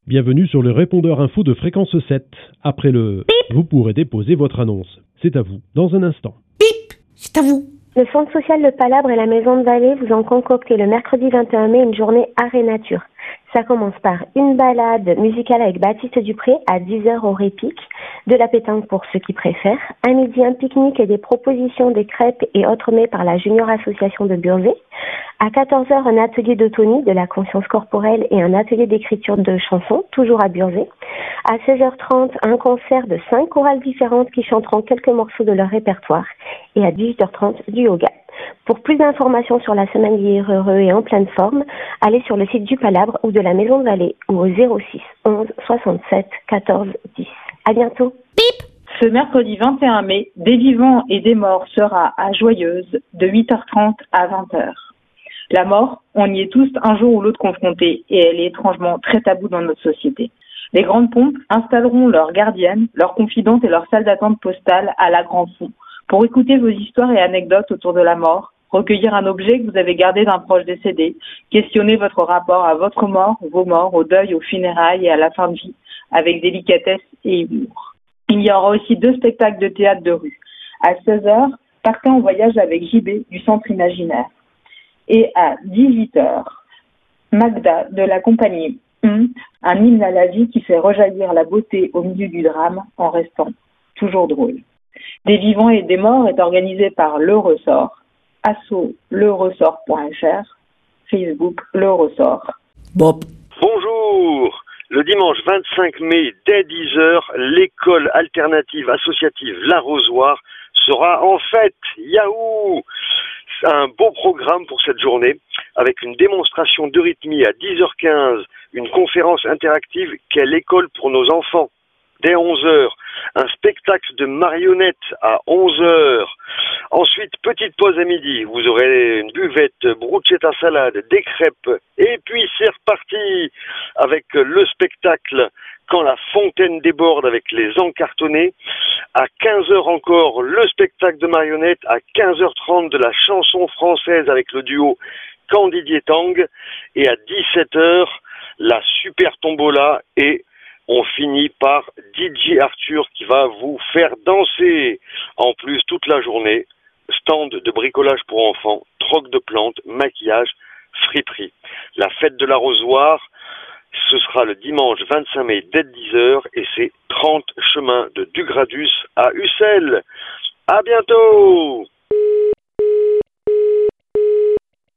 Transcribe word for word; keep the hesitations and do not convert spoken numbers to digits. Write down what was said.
Bienvenue sur le répondeur info de Fréquence sept. Après le bip, vous pourrez déposer votre annonce. C'est à vous, dans un instant. Bip, c'est à vous. Le Centre social Le Palabre et la Maison de Vallée vous ont concocté le mercredi vingt et un mai une journée art et nature. Ça commence par une balade musicale avec Baptiste Dupré à dix heures au Répic, de la pétanque pour ceux qui préfèrent, à midi un pique-nique et des propositions des crêpes et autres mets par la Junior Association de Burzet, à quatorze heures un atelier d'autonie de la conscience corporelle et un atelier d'écriture de chansons, toujours à Burzet, à seize heures trente un concert de cinq chorales différentes qui chanteront quelques morceaux de leur répertoire, et à dix-huit heures trente du yoga. Pour plus d'informations sur la semaine Vieillir Heureux et en pleine forme, allez sur le site du Palabre ou de la Maison de Vallée ou au zéro six onze soixante-sept quatorze dix. À bientôt. Bip. Ce mercredi vingt et un mai, Des vivants et des morts sera à Joyeuse de huit heures trente à vingt heures. La mort, on y est tous un jour ou l'autre confrontés et elle est étrangement très taboue dans notre société. Les grandes pompes installeront leurs gardiennes, leurs confidentes et leurs salles d'attente postale à la Grand Fond pour écouter vos histoires et anecdotes autour de la mort, recueillir un objet que vous avez gardé d'un proche décédé, questionner votre rapport à votre mort, vos morts, au deuil, aux funérailles et à la fin de vie, avec délicatesse et humour. Il y aura aussi deux spectacles de théâtre de rue. À seize heures, partez en voyage avec J B du Centre Imaginaire. Et à dix-huit heures, Magda de la compagnie Hum, un hymne à la vie qui fait rejaillir la beauté au milieu du drame en restant toujours drôle. Des vivants et des morts est organisé par Le Ressort, asso le ressort point f r, Facebook Le Ressort. Bob. Bonjour. Le dimanche vingt-cinq mai, dès dix heures, l'école alternative associative L'Arrosoir sera en fête. Yahoo! C'est un beau programme pour cette journée, avec une démonstration d'eurythmie à dix heures quinze, une conférence interactive Quelle école pour nos enfants? Dès onze heures, un spectacle de marionnettes à onze heures. Ensuite, petite pause à midi, vous aurez une buvette, bruschetta salade, des crêpes. Et puis c'est reparti avec le spectacle Quand la fontaine déborde avec les encartonnés. À quinze heures encore, le spectacle de marionnettes. À quinze heures trente, de la chanson française avec le duo Candide et Tang. Et à dix-sept heures, la super tombola et on finit par D J Arthur qui va vous faire danser. En plus, toute la journée, stand de bricolage pour enfants, troc de plantes, maquillage, friperie. La fête de l'Arrosoir, ce sera le dimanche vingt-cinq mai dès dix heures et c'est trente chemin de Dugradus à Ussel. À bientôt!